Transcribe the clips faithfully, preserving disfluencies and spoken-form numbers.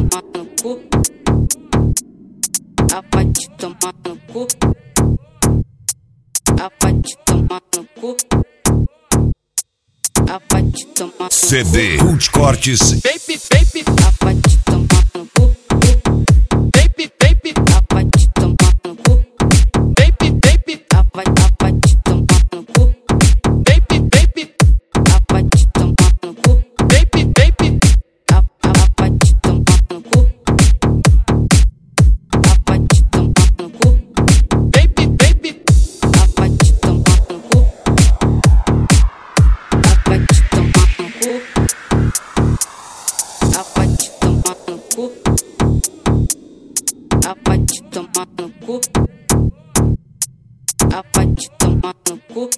tomar no cu. Ah, vai te tomar no cu. Ah, vai te tomar no cu. Ah, vai te tomar no cu. C D Cult Cortes. Baby, baby, ah, vai te tomar no cu. Baby, baby, ah, vai te tomar no cu. Baby, baby, ah, vai, ah, vai te tomar no cu. Baby, baby, ah, vai te tomar no cu. Baby, baby, ah, ah, vai te tomar no cu. Ah, vai te tomar no cu. Baby, baby, ah, vai te tomar no cu. Ah, vai te tomar no cu. Ah, vai te tomar no cu. Ah, vai te tomar no cu. Ah, vai te tomar no cu.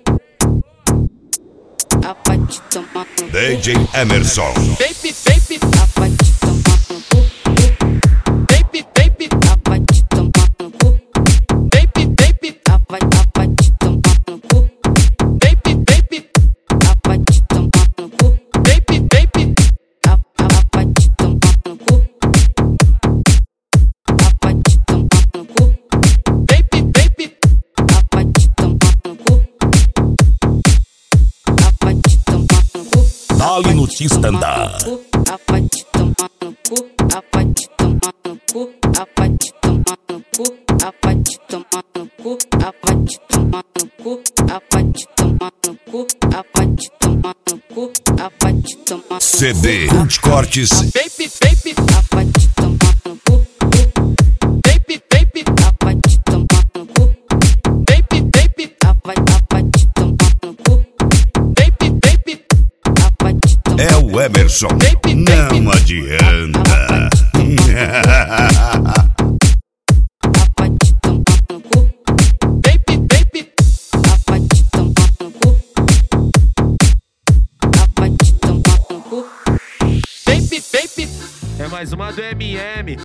Ah, vai te tomar no cu. D J Emerson. Baby, baby, ah, vai te tomar no cu. Baby, baby, ah, vai te tomar no cu. Baby, baby, ah, vai, ah, vai te tomar no cu. Baby, baby, ah, vai te tomar no cu. Baby, baby, ah, ah, vai te tomar no cu. Ah, vai te tomar no cu. Baby, baby, ah, vai te tomar no cu. Ah, vai te tomar no cu. Dali no T-Standard. Ah, vai te tomar no cu. Ah, vai te tomar no cu. Ah, vai te tomar no cu. Ah, vai te tomar no cu. Ah, vai te tomar no cu. Ah, vai te tomar no cu. Ah, vai te tomar no cu. Ah, vai te tomar no cu. C D Cult Cortes. Baby, baby, ah, vai te tomar no cu. Baby, baby, ah, vai te tomar no cu. Baby, baby, ah, vai, ah, vai te tomar no cu. Baby, baby, ah, vai te tomar. É o Emerson. Não adianta. Ah, vai te tomar no cu. Baby, baby, ah, vai te tomar no cu. Ah, vai te tomar no cu. Baby, baby. É mais uma do M M,